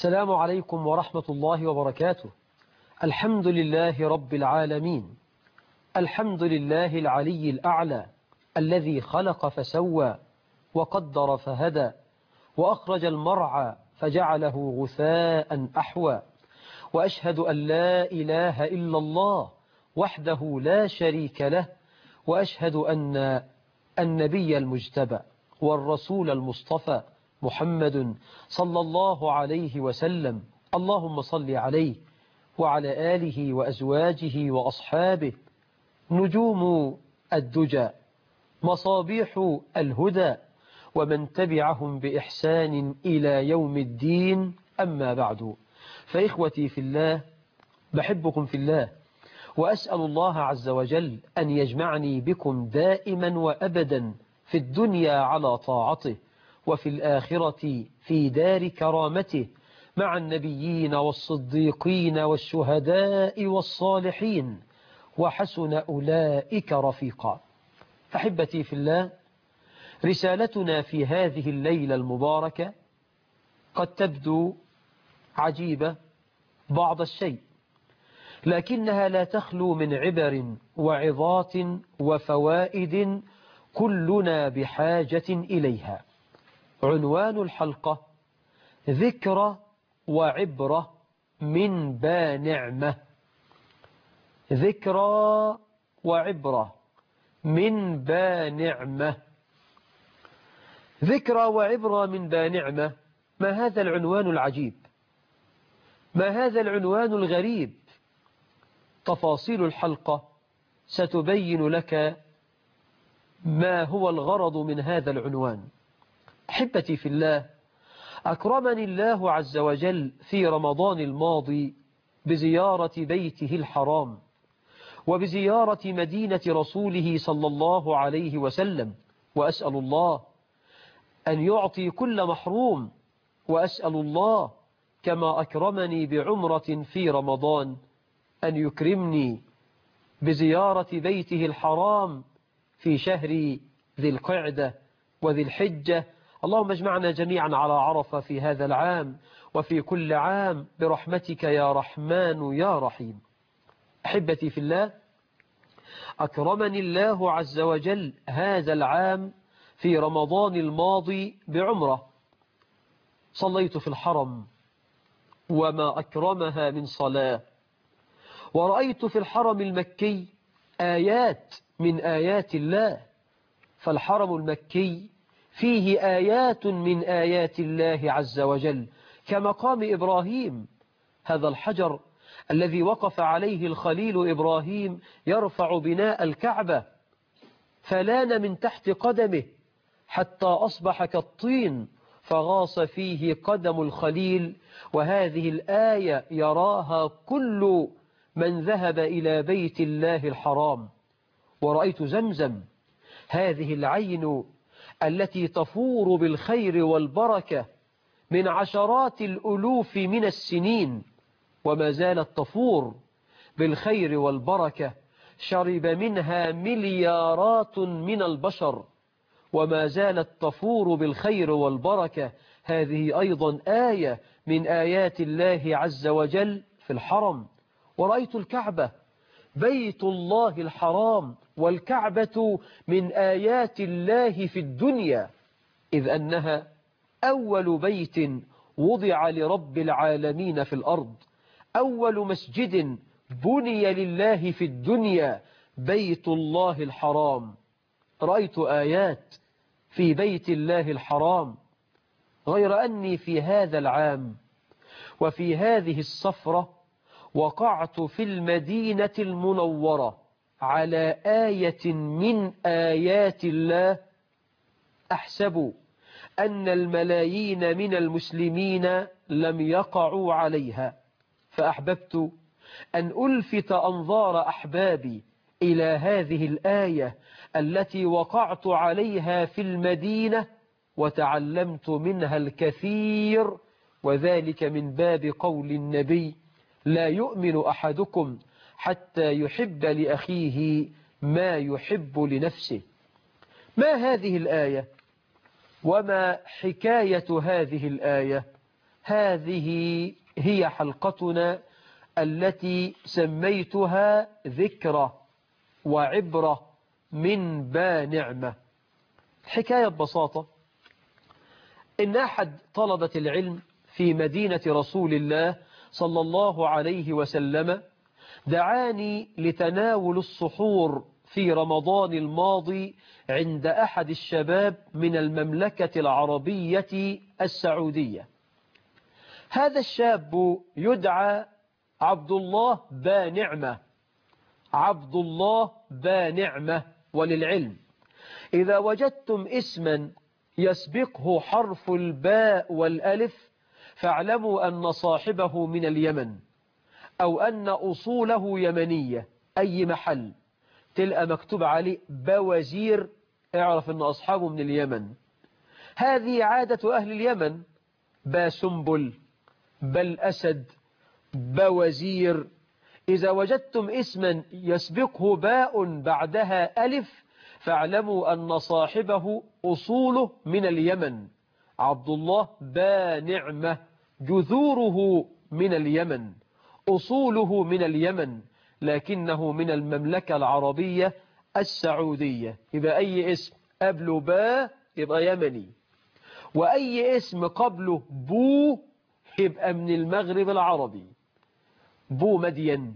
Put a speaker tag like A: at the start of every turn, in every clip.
A: السلام عليكم ورحمة الله وبركاته. الحمد لله رب العالمين، الحمد لله العلي الأعلى الذي خلق فسوى وقدر فهدى وأخرج المرعى فجعله غثاء أحوى، وأشهد أن لا إله إلا الله وحده لا شريك له، وأشهد أن النبي المجتبى والرسول المصطفى محمد صلى الله عليه وسلم، اللهم صل عليه وعلى آله وأزواجه وأصحابه نجوم الدجى مصابيح الهدى ومن تبعهم بإحسان إلى يوم الدين. أما بعد، فإخوتي في الله، بحبكم في الله، وأسأل الله عز وجل أن يجمعني بكم دائما وأبدا في الدنيا على طاعته، وفي الآخرة في دار كرامته مع النبيين والصديقين والشهداء والصالحين، وحسن أولئك رفيقا. أحبتي في الله، رسالتنا في هذه الليلة المباركة قد تبدو عجيبة بعض الشيء، لكنها لا تخلو من عبر وعظات وفوائد كلنا بحاجة إليها. عنوان الحلقة: ذكرى وعبرة من بانعمة. ذكرى وعبرة من بانعمة. ذكرى وعبرة من بانعمة، ما هذا العنوان العجيب؟ ما هذا العنوان الغريب؟ تفاصيل الحلقة ستبين لك ما هو الغرض من هذا العنوان. أحبتي في الله، أكرمني الله عز وجل في رمضان الماضي بزيارة بيته الحرام وبزيارة مدينة رسوله صلى الله عليه وسلم، وأسأل الله أن يعطي كل محروم، وأسأل الله كما أكرمني بعمرة في رمضان أن يكرمني بزيارة بيته الحرام في شهر ذي القعدة وذي الحجة. اللهم اجمعنا جميعا على عرفة في هذا العام وفي كل عام برحمتك يا رحمن يا رحيم. أحبتي في الله، أكرمني الله عز وجل هذا العام في رمضان الماضي بعمرة. صليت في الحرم وما أكرمها من صلاة، ورأيت في الحرم المكي آيات من آيات الله. فالحرم المكي فيه آيات من آيات الله عز وجل، كمقام إبراهيم، هذا الحجر الذي وقف عليه الخليل إبراهيم يرفع بناء الكعبة، فلان من تحت قدمه حتى أصبح كالطين فغاص فيه قدم الخليل. وهذه الآية يراها كل من ذهب إلى بيت الله الحرام. ورأيت زمزم، هذه العين التي تفور بالخير والبركة من عشرات الألوف من السنين، وما زالت تفور بالخير والبركة، شرب منها مليارات من البشر وما زالت تفور بالخير والبركة. هذه أيضا آية من آيات الله عز وجل في الحرم. ورأيت الكعبة، بيت الله الحرام والكعبة من آيات الله في الدنيا، إذ أنها أول بيت وضع لرب العالمين في الأرض، أول مسجد بني لله في الدنيا، بيت الله الحرام. رأيت آيات في بيت الله الحرام، غير أني في هذا العام وفي هذه السفرة وقعت في المدينة المنورة على آية من آيات الله أحسب أن الملايين من المسلمين لم يقعوا عليها، فأحببت أن ألفت أنظار أحبابي إلى هذه الآية التي وقعت عليها في المدينة وتعلمت منها الكثير، وذلك من باب قول النبي: لا يؤمن أحدكم حتى يحب لأخيه ما يحب لنفسه. ما هذه الآية وما حكاية هذه الآية؟ هذه هي حلقتنا التي سميتها ذكرى وعبرة من بانعمة. حكاية ببساطة إن أحد طلبة العلم في مدينة رسول الله صلى الله عليه وسلم دعاني لتناول السحور في رمضان الماضي عند أحد الشباب من المملكة العربية السعودية. هذا الشاب يدعى عبد الله بانعمة. عبد الله بانعمة. وللعلم إذا وجدتم اسما يسبقه حرف الباء والألف فاعلموا أن صاحبه من اليمن، أو أن أصوله يمنية. أي محل تلقى مكتوب عليه بوزير اعرف أن أصحابه من اليمن. هذه عادة أهل اليمن، باسنبل، بل أسد، بوزير. إذا وجدتم اسما يسبقه باء بعدها ألف فاعلموا أن صاحبه أصوله من اليمن. عبد الله بانعمة، جذوره من اليمن، أصوله من اليمن، لكنه من المملكة العربية السعودية. يبقى أي اسم قبله با يبقى يمني، وأي اسم قبله بو يبقى من المغرب العربي. بو مدين،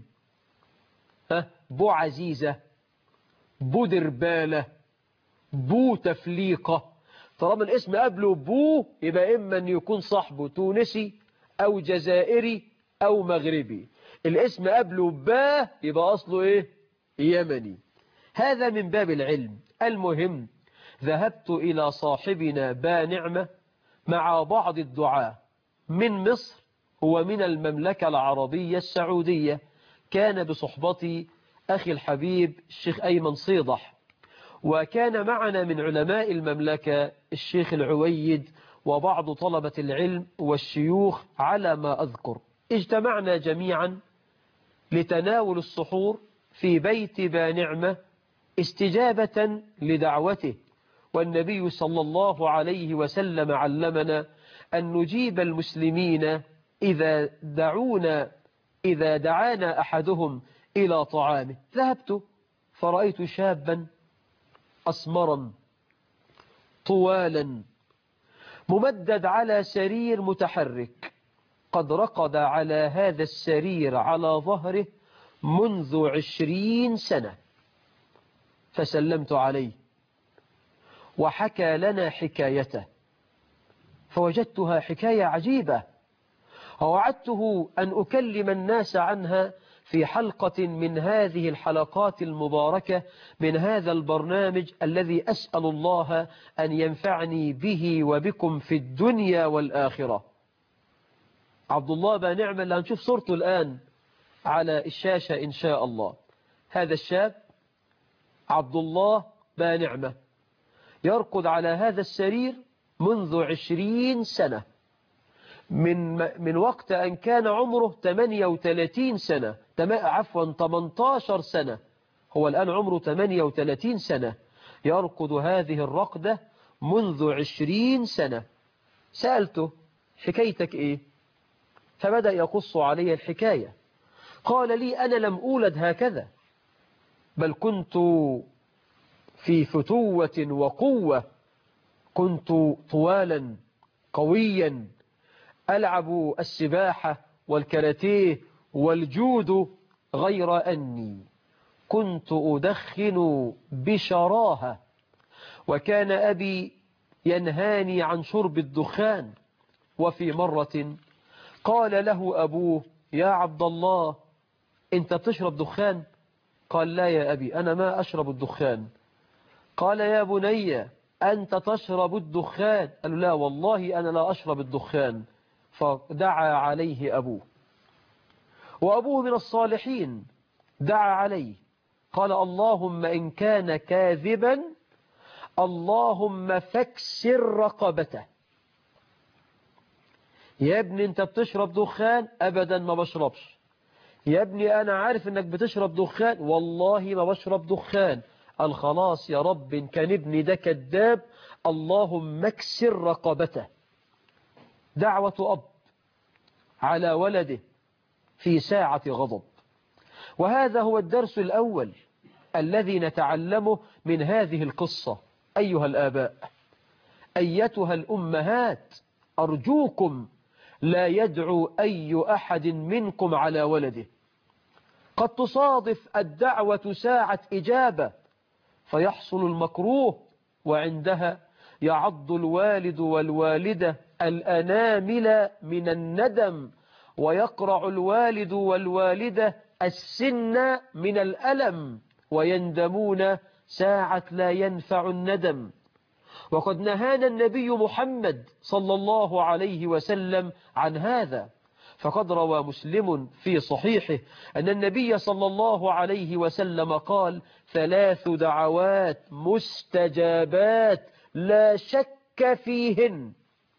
A: بو عزيزة، بو دربالة، بو تفليقة. طالما الاسم قبله بو يبقى إما أن يكون صاحبه تونسي أو جزائري أو مغربي. الاسم قبله با يبقى أصله إيه؟ يمني. هذا من باب العلم. المهم ذهبت إلى صاحبنا بانعمة مع بعض الدعاة من مصر، هو من المملكة العربية السعودية. كان بصحبتي أخي الحبيب الشيخ أيمن صيدح، وكان معنا من علماء المملكة الشيخ العويد وبعض طلبة العلم والشيوخ على ما أذكر. اجتمعنا جميعا لتناول السحور في بيت بانعمة استجابة لدعوته، والنبي صلى الله عليه وسلم علمنا أن نجيب المسلمين إذا دعانا أحدهم إلى طعامه. ذهبت فرأيت شابا أسمرا طوالا ممدد على سرير متحرك، قد رقد على هذا السرير على ظهره منذ 20 سنة. فسلمت عليه وحكى لنا حكايته، فوجدتها حكاية عجيبة، ووعدته أن أكلم الناس عنها في حلقة من هذه الحلقات المباركة من هذا البرنامج الذي أسأل الله أن ينفعني به وبكم في الدنيا والآخرة. عبد الله بانعمة اللي هنشوف صورته الآن على الشاشة إن شاء الله. هذا الشاب عبد الله بانعمة يرقد على هذا السرير منذ 20 سنة، من وقت أن كان عمره 38 سنة، 18 سنة. هو الآن عمره 38 سنة، يرقد هذه الرقدة منذ 20 سنة. سألته حكايتك إيه؟ فبدأ يقص علي الحكاية. قال لي أنا لم أولد هكذا، بل كنت في فتوة وقوة، كنت طوالا قويا ألعب السباحة والكاراتيه والجودو، غير أني كنت أدخن بشراهة، وكان أبي ينهاني عن شرب الدخان. وفي مرة قال له أبوه يا عبد الله أنت تشرب دخان؟ قال لا يا أبي أنا ما أشرب الدخان. قال يا بني أنت تشرب الدخان؟ قال لا والله أنا لا أشرب الدخان. فدعا عليه أبوه، وأبوه من الصالحين، دعا عليه قال اللهم إن كان كاذبا اللهم فاكسر رقبته. يا ابني أنت بتشرب دخان؟ أبدا ما بشربش. يا ابني أنا عارف أنك بتشرب دخان، والله ما بشرب دخان. قال خلاص يا رب إن كان ابني ده كذاب اللهم اكسر رقبته. دعوة أب على ولده في ساعة غضب. وهذا هو الدرس الأول الذي نتعلمه من هذه القصة. أيها الآباء، أيتها الأمهات، أرجوكم لا يدعو أي أحد منكم على ولده. قد تصادف الدعوة ساعة إجابة فيحصل المكروه، وعندها يعض الوالد والوالدة الأنامل من الندم، ويقرع الوالد والوالدة السن من الألم، ويندمون ساعة لا ينفع الندم. وقد نهانا النبي محمد صلى الله عليه وسلم عن هذا، فقد روى مسلم في صحيحه أن النبي صلى الله عليه وسلم قال: 3 دعوات مستجابات لا شك فيهن: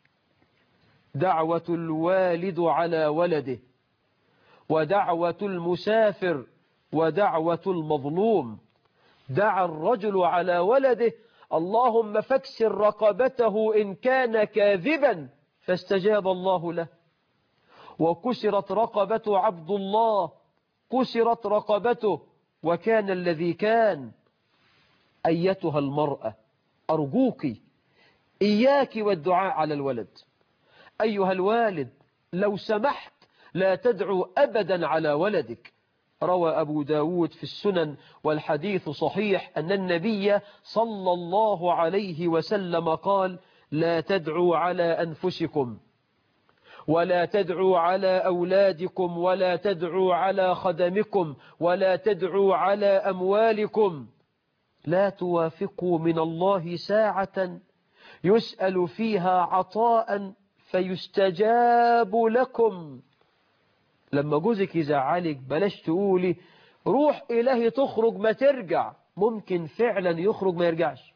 A: دعوة الوالد على ولده، ودعوة المسافر، ودعوة المظلوم. دعا الرجل على ولده: اللهم فاكسر رقبته إن كان كاذبا، فاستجاب الله له. وكسرت رقبة عبد الله، كسرت رقبته وكان الذي كان. أيتها المرأة، أرجوك إياك والدعاء على الولد. أيها الوالد، لو سمحت لا تدعو أبدا على ولدك. روى أبو داود في السنن والحديث صحيح أن النبي صلى الله عليه وسلم قال: لا تدعوا على أنفسكم، ولا تدعوا على أولادكم، ولا تدعوا على خدمكم، ولا تدعوا على أموالكم. لا توافقوا من الله ساعة يسأل فيها عطاء فيستجاب لكم. لما جوزك يزعلك بلاش تقولي روح إلهي تخرج ما ترجع، ممكن فعلا يخرج ما يرجعش.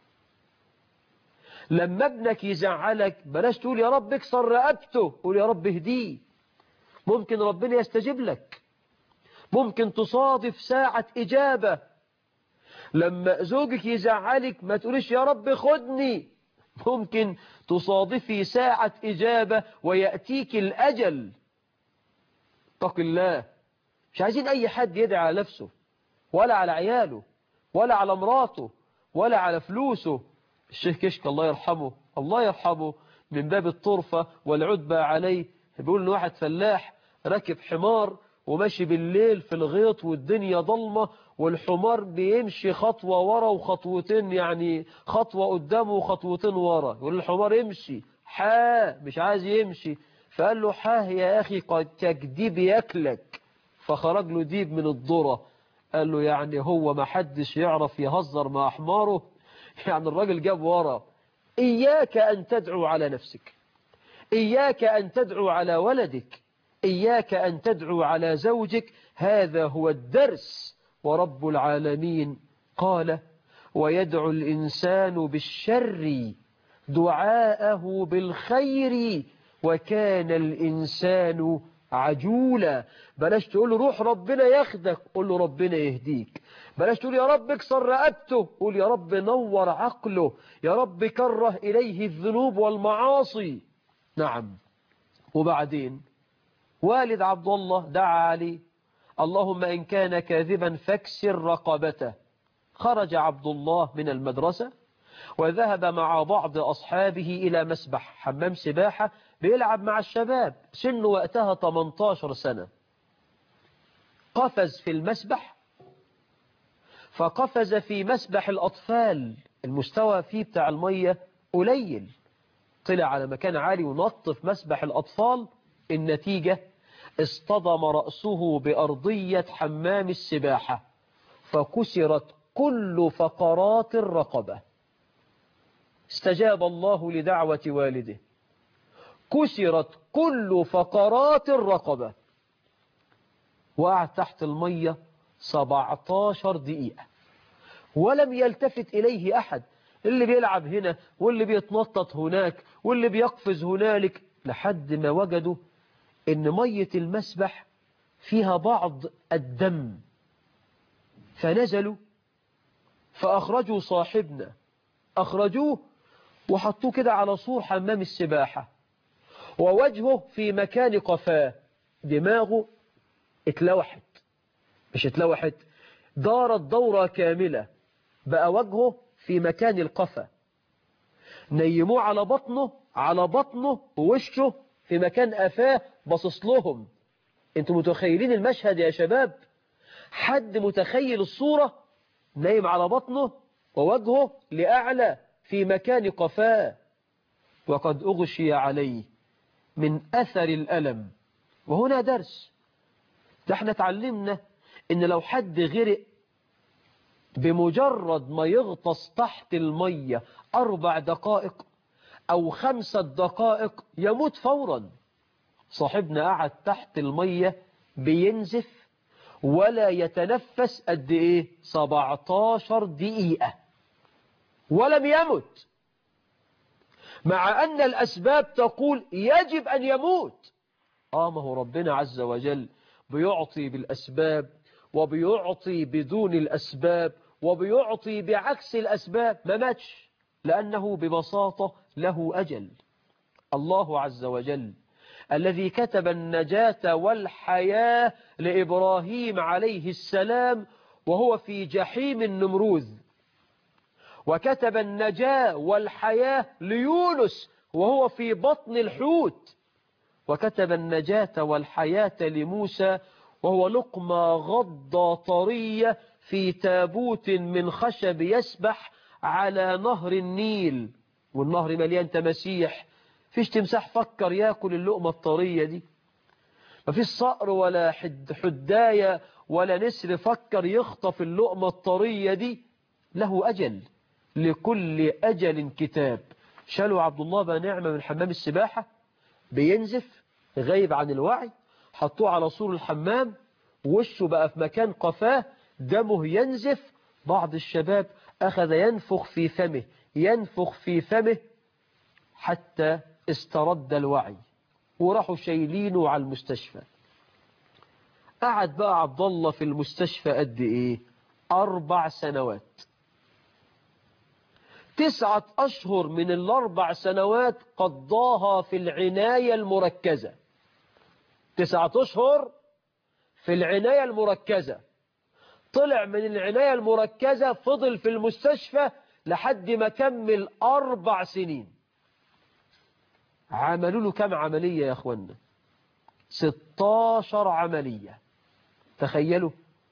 A: لما ابنك يزعلك بلاش تقول يا رب اكسر رقبته، قول يا رب اهديه، ممكن ربنا يستجيب لك. ممكن تصادف ساعة إجابة. لما زوجك يزعلك ما تقوليش يا رب خدني، ممكن تصادفي ساعة إجابة ويأتيك الأجل. اتق الله. مش عايزين أي حد يدعي على نفسه، ولا على عياله، ولا على مراته، ولا على فلوسه. الشيخ كشك الله يرحمه، الله يرحمه، من باب الطرفة والعتبة عليه، بيقول إن واحد فلاح راكب حمار وماشي بالليل في الغيط والدنيا ضلمة، والحمار بيمشي خطوة ورا وخطوتين، يعني خطوة قدامه وخطوتين ورا. يقول الحمار يمشي مش عايز يمشي، فقال له يا أخي قد كديب ياكلك. فخرج له ديب من الذرة. قال له يعني هو ما حدش يعرف يهزر مع حماره؟ يعني الراجل جاب ورا. إياك أن تدعو على نفسك، إياك أن تدعو على ولدك، إياك أن تدعو على زوجك. هذا هو الدرس. ورب العالمين قال: ويدعو الإنسان بالشر دعاءه بالخير وكان الإنسان عجولا. بلاش تقول له روح ربنا ياخدك، قول له ربنا يهديك. بلاش تقول يا رب اكسر رقبته، قول يا رب نور عقله، يا رب كره إليه الذنوب والمعاصي. نعم. وبعدين والد عبد الله دعا عليه: اللهم إن كان كاذبا فاكسر رقبته. خرج عبد الله من المدرسة وذهب مع بعض أصحابه إلى مسبح، حمام سباحة، بيلعب مع الشباب، سنه وقتها 18 سنة. قفز في المسبح، فقفز في مسبح الأطفال، المستوى فيه بتاع المية قليل، طلع على مكان عالي ونط في مسبح الأطفال. النتيجة اصطدم رأسه بأرضية حمام السباحة فكسرت كل فقرات الرقبة. استجاب الله لدعوة والده، كسرت كل فقرات الرقبة، وقعد تحت المية 17 دقيقة ولم يلتفت إليه أحد. اللي بيلعب هنا واللي بيتنطط هناك واللي بيقفز هنالك، لحد ما وجدوا إن مية المسبح فيها بعض الدم، فنزلوا فأخرجوا صاحبنا، أخرجوه وحطوه كده على سور حمام السباحة، ووجهه في مكان قفاه. دماغه اتلوحت، مش اتلوحت، دارت دورة كاملة، بقى وجهه في مكان القفا. نيموه على بطنه ووشه في مكان قفاه باصص لهم. انتوا متخيلين المشهد يا شباب؟ حد متخيل الصورة؟ نايم على بطنه ووجهه لأعلى في مكان قفاه، وقد أغشي عليه من أثر الألم. وهنا درس، ده احنا اتعلمنا ان لو حد غرق بمجرد ما يغطس تحت المية 4 دقائق أو 5 دقائق يموت فورا. صاحبنا قعد تحت المية بينزف ولا يتنفس قد ايه؟ 17 دقيقة ولم يمت، مع أن الأسباب تقول يجب أن يموت. ما هو ربنا عز وجل بيعطي بالأسباب وبيعطي بدون الأسباب وبيعطي بعكس الأسباب. ما ماتش لأنه ببساطة له أجل. الله عز وجل الذي كتب النجاة والحياة لإبراهيم عليه السلام وهو في جحيم النمروذ، وكتب النجاة والحياة ليونس وهو في بطن الحوت، وكتب النجاة والحياة لموسى وهو لقمة غضة طرية في تابوت من خشب يسبح على نهر النيل، والنهر مليان تماسيح. فيش تمساح فكر ياكل اللقمة الطرية دي، مفيش صقر ولا حداية ولا نسر فكر يخطف اللقمة الطرية دي. له أجل، لكل أجل كتاب. شالوا عبد الله بن نعمة من حمام السباحة بينزف غايب عن الوعي، حطوه على سور الحمام، وشه بقى في مكان قفاه، دمه ينزف. بعض الشباب أخذ ينفخ في فمه حتى استرد الوعي، وراحوا شايلينه على المستشفى. قعد بقى عبد الله في المستشفى قد ايه؟ 4 سنوات. 9 أشهر من ال4 سنوات قضاها في العناية المركزة. 9 أشهر في العناية المركزة. طلع من العناية المركزة فضل في المستشفى لحد ما كمل 4 سنين. عملوا له كم عملية يا أخوانا؟ 16 عملية. تخيلوا،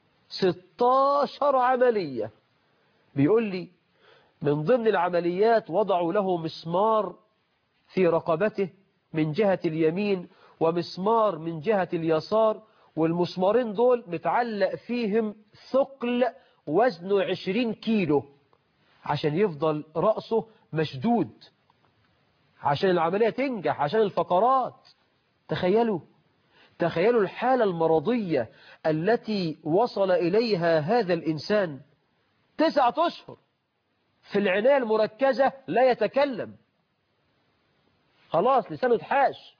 A: 16 عملية. بيقول لي من ضمن العمليات وضعوا له مسمار في رقبته من جهة اليمين ومسمار من جهة اليسار، والمسمارين دول متعلق فيهم ثقل وزنه 20 كيلو عشان يفضل رأسه مشدود، عشان العملية تنجح، عشان الفقرات. تخيلوا الحالة المرضية التي وصل إليها هذا الإنسان. 9 أشهر في العناية المركزة لا يتكلم، خلاص لسانه اتحاش،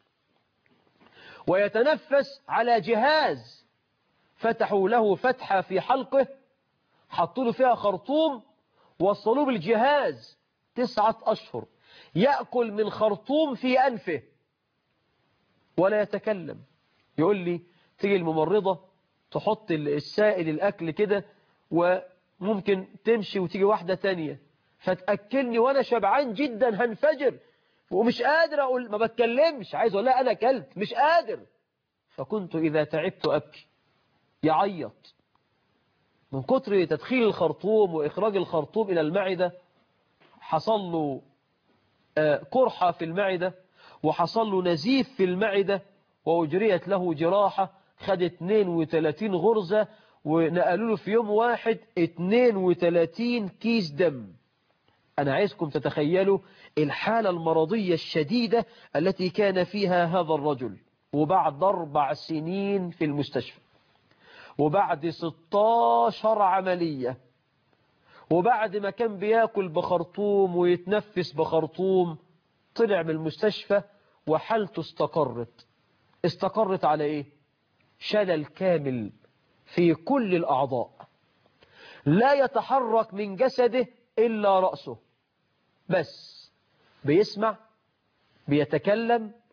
A: ويتنفس على جهاز فتحوا له فتحة في حلقه، حطوا له فيها خرطوم، وصلوه بالجهاز. 9 أشهر يأكل من خرطوم في أنفه ولا يتكلم. يقول لي تيجي الممرضة تحط السائل الأكل كده، وممكن تمشي وتيجي واحدة تانية فتأكلني وأنا شبعان جدا هنفجر ومش قادر أقول، ما بتكلمش، عايز أقول لا أنا أكلت مش قادر. فكنت إذا تعبت أبكي. يعيط من كتر تدخيل الخرطوم وإخراج الخرطوم إلى المعدة. حصل له قرحة في المعدة، وحصل له نزيف في المعدة، وأجريت له جراحة، خد 32 غرزة، ونقلوا له في يوم واحد 32 كيس دم. أنا عايزكم تتخيلوا الحالة المرضية الشديدة التي كان فيها هذا الرجل، وبعد 4 سنين في المستشفى، وبعد 16 عملية، وبعد ما كان بياكل بخرطوم ويتنفس بخرطوم، طلع من المستشفى وحالته استقرت على ايه؟ شلل كامل في كل الأعضاء، لا يتحرك من جسده إلا رأسه بس، بيسمع، بيتكلم،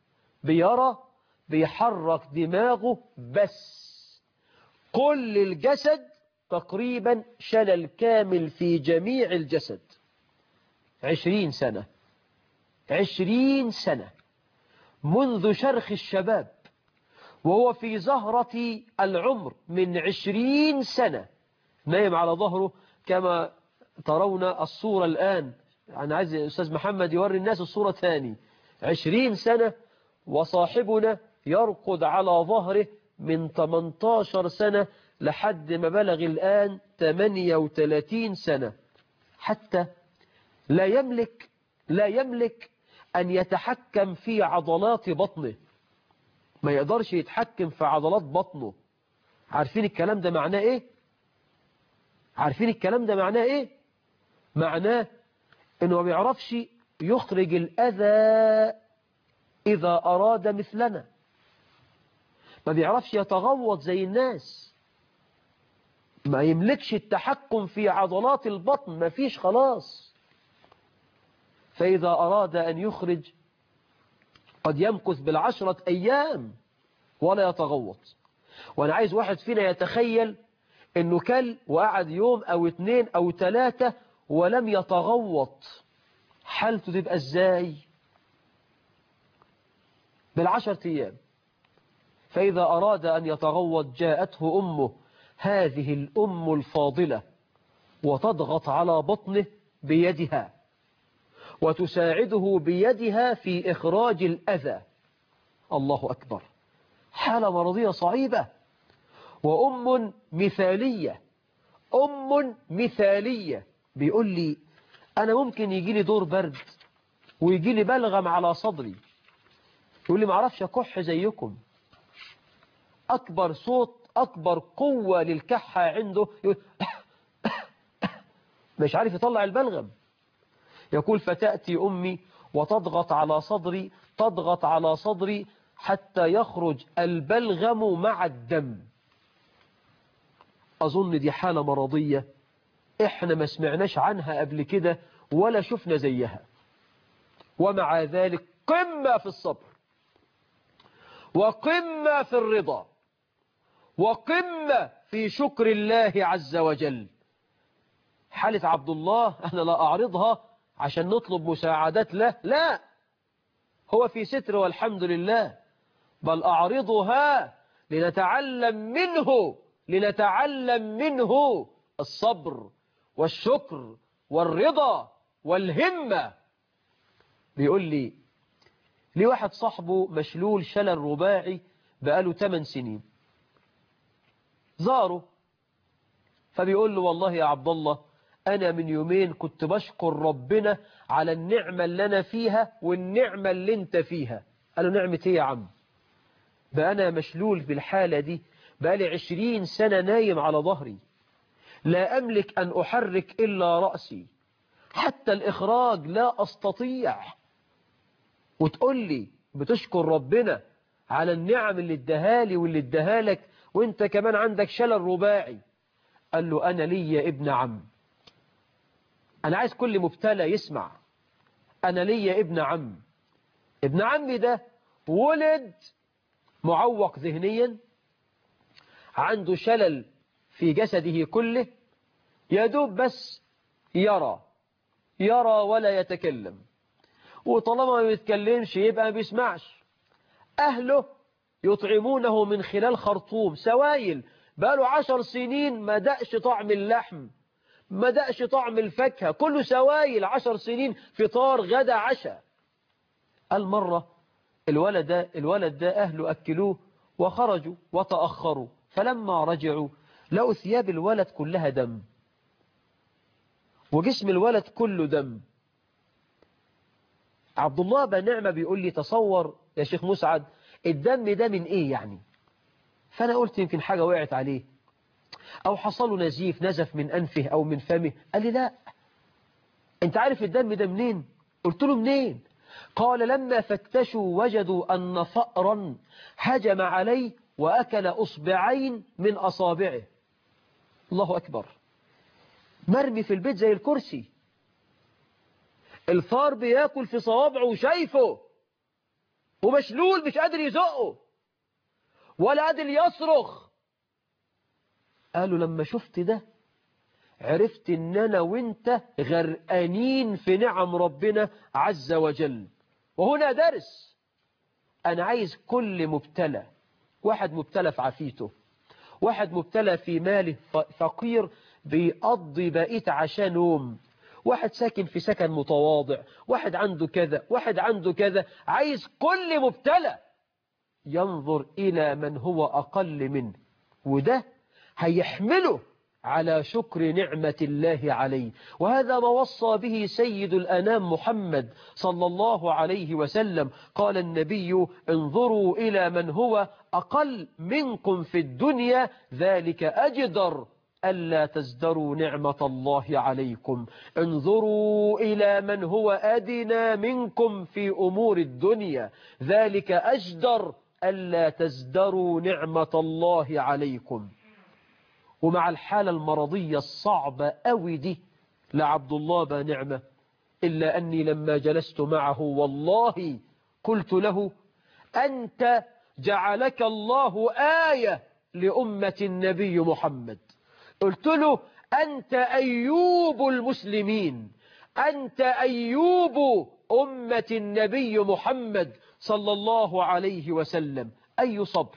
A: بيرى، بيحرك دماغه بس. كل الجسد تقريبا شلل كامل في جميع الجسد. 20 سنة، 20 سنة منذ شرخ الشباب وهو في زهرة العمر، من 20 سنة نايم على ظهره كما ترون الصورة الآن. أنا عايز أستاذ محمد يوري الناس الصورة ثاني. 20 سنة وصاحبنا يرقد على ظهره من 18 سنة لحد ما بلغ الآن 38 سنة، حتى لا يملك أن يتحكم في عضلات بطنه. ما يقدرش يتحكم في عضلات بطنه. عارفين الكلام ده معناه إيه؟ عارفين الكلام ده معناه إيه؟ معناه إنه ما بيعرفش يخرج الأذى إذا أراد مثلنا. ما بيعرفش يتغوط زي الناس. ما يملكش التحكم في عضلات البطن، ما فيش خلاص. فإذا أراد أن يخرج قد يمكث بالعشرة أيام ولا يتغوط. وأنا عايز واحد فينا يتخيل إنه كل وقعد يوم أو 2 أو 3 ولم يتغوط، حالته تبقى إزاي؟ بالعشرة أيام. فإذا أراد أن يتغوط جاءته أمه، هذه الأم الفاضلة، وتضغط على بطنه بيدها وتساعده بيدها في إخراج الأذى. الله أكبر. حالة مرضية صعيبة. وأم مثالية، أم مثالية. بيقول لي أنا ممكن يجي لي دور برد ويجي لي بلغم على صدري، يقول لي معرفش أكح زيكم. أكبر صوت، أكبر قوة للكحة عنده، مش عارف يطلع البلغم. يقول فتأتي أمي وتضغط على صدري، تضغط على صدري حتى يخرج البلغم مع الدم. أظن دي حالة مرضية إحنا ما سمعناش عنها قبل كده ولا شفنا زيها. ومع ذلك قمة في الصبر، وقمة في الرضا، وقمة في شكر الله عز وجل. حالة عبد الله أنا لا أعرضها عشان نطلب مساعدات له، لا، هو في ستر والحمد لله، بل أعرضها لنتعلم منه الصبر والشكر والرضا والهمة. بيقول لي واحد صاحبه مشلول شلل رباعي بقاله 8 سنين، زاره فبيقول له والله يا عبد الله أنا من يومين كنت بشكر ربنا على النعمة اللي أنا فيها والنعمة اللي أنت فيها. قال له نعمة إيه يا عم؟ بقى أنا مشلول بالحالة دي بقالي 20 سنة نايم على ظهري، لا أملك أن أحرك إلا رأسي، حتى الإخراج لا أستطيع، وتقول لي بتشكر ربنا على النعم اللي ادهالي واللي ادهالك وانت كمان عندك شلل رباعي. قال له أنا لي ابن عم. أنا عايز كل مبتلى يسمع، أنا لي ابن عم. ابن عمي ده ولد معوق ذهنيا، عنده شلل في جسده كله، يدوب بس يرى ولا يتكلم، وطالما ما بيتكلمش يبقى ما بيسمعش. أهله يطعمونه من خلال خرطوم سوائل، بقاله 10 سنين ما دقش طعم اللحم، ما دقش طعم الفاكهة، كله سوائل. 10 سنين فطار غدا عشاء. المرة الولد ده أهله أكلوه وخرجوا وتأخروا، فلما رجعوا لقوا ثياب الولد كلها دم وجسم الولد كله دم. عبد الله بن نعمة بيقول لي تصور يا شيخ مسعد الدم ده من ايه يعني؟ فانا قلت يمكن حاجة وقعت عليه او حصل له نزيف، نزف من انفه او من فمه. قال لي لا، انت عارف الدم ده منين؟ قلت له منين؟ قال لما فتشوا وجدوا ان فأرا هجم عليه واكل اصبعين من اصابعه. الله اكبر. مرمي في البيت زي الكرسي، الفار بياكل في صوابعه وشايفه، ومشلول مش قادر يزقه ولا قادر يصرخ. قالوا لما شفت ده عرفت ان انا وانت غرقانين في نعم ربنا عز وجل. وهنا درس، انا عايز كل مبتلى، واحد مبتلى في عافيته، واحد مبتلى في ماله، فقير بيقضي بقيت عشان نوم، واحد ساكن في سكن متواضع، واحد عنده كذا، واحد عنده كذا، عايز كل مبتلى ينظر إلى من هو أقل منه، وده هيحمله على شكر نعمة الله عليه. وهذا ما وصى به سيد الأنام محمد صلى الله عليه وسلم. قال النبي: انظروا إلى من هو أقل منكم في الدنيا، ذلك أجدر ألا تزدروا نعمة الله عليكم. انظروا إلى من هو أدنى منكم في أمور الدنيا، ذلك أجدر ألا تزدروا نعمة الله عليكم. ومع الحالة المرضية الصعبة أوي دي لعبد الله بنعمة، إلا أني لما جلست معه والله قلت له: أنت جعلك الله آية لأمة النبي محمد. قلت له: أنت أيوب المسلمين، أنت أيوب أمة النبي محمد صلى الله عليه وسلم. أي صبر!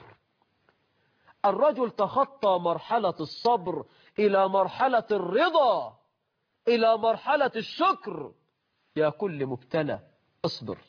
A: الرجل تخطى مرحلة الصبر إلى مرحلة الرضا، إلى مرحلة الشكر. يا كل مبتلى اصبر،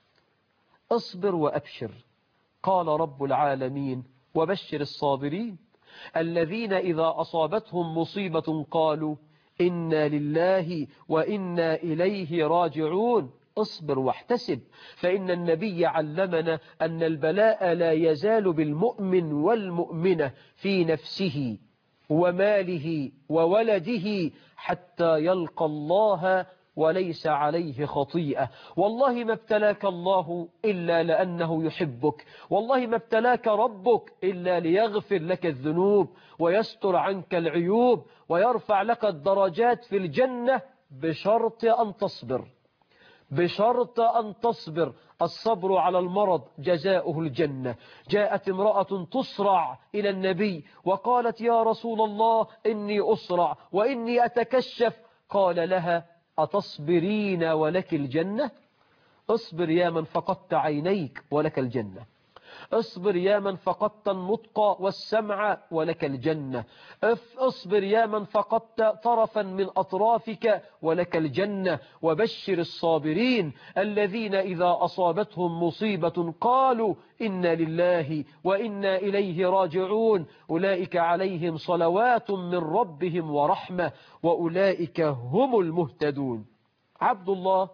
A: اصبر وأبشر. قال رب العالمين: وبشر الصابرين الذين إذا أصابتهم مصيبة قالوا إنا لله وإنا إليه راجعون. اصبر واحتسب، فإن النبي علمنا أن البلاء لا يزال بالمؤمن والمؤمنة في نفسه وماله وولده حتى يلقى الله وليس عليه خطيئة. والله ما ابتلاك الله إلا لأنه يحبك، والله ما ابتلاك ربك إلا ليغفر لك الذنوب ويستر عنك العيوب ويرفع لك الدرجات في الجنة، بشرط أن تصبر، بشرط أن تصبر. الصبر على المرض جزاؤه الجنة. جاءت امرأة تصرع إلى النبي وقالت: يا رسول الله إني أصرع وإني أتكشف. قال لها: أتصبرين ولك الجنة؟ اصبر يا من فقدت عينيك ولك الجنة، اصبر يا من فقدت النطق والسمع ولك الجنة، اصبر يا من فقدت طرفا من أطرافك ولك الجنة. وبشر الصابرين الذين إذا أصابتهم مصيبة قالوا إنا لله وإنا إليه راجعون، أولئك عليهم صلوات من ربهم ورحمة وأولئك هم المهتدون. عبد الله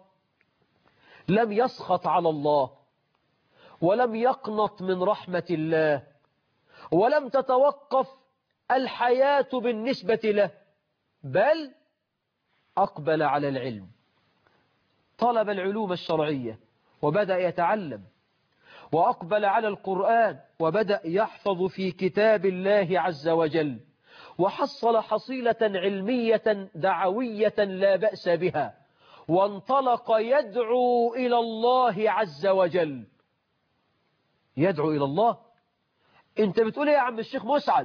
A: لم يسخط على الله ولم يقنط من رحمة الله، ولم تتوقف الحياة بالنسبة له، بل أقبل على العلم، طلب العلوم الشرعية وبدأ يتعلم، وأقبل على القرآن وبدأ يحفظ في كتاب الله عز وجل، وحصل حصيلة علمية دعوية لا بأس بها، وانطلق يدعو إلى الله عز وجل. يدعو إلى الله. انت بتقول ايه يا عم الشيخ مسعد؟